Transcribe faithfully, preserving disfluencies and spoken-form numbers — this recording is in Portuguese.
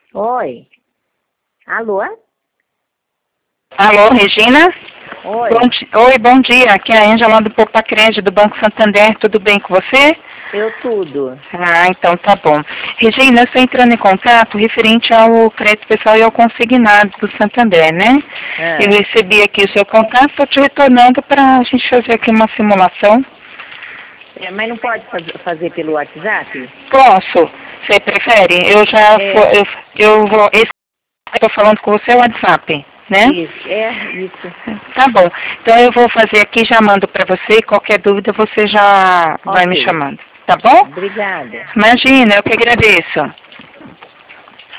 Oi. Alô? Alô, Regina? Oi. Bom di- Oi, bom dia. Aqui é a Ângela do Poupa Crédito, do Banco Santander. Tudo bem com você? Eu tudo. Ah, então tá bom. Regina, eu estou entrando em contato referente ao crédito pessoal e ao consignado do Santander, né? Ah. Eu recebi aqui o seu contato, estou te retornando para a gente fazer aqui uma simulação. É, mas não pode faz- fazer pelo WhatsApp? Posso? Você prefere? Eu já É. vou, eu, eu vou, esse que eu estou falando com você é o WhatsApp, né? Isso, é, isso. Tá bom. Então eu vou fazer aqui, já mando para você e qualquer dúvida você já vai me Ok. chamando. Tá bom? Obrigada. Imagina, eu que agradeço.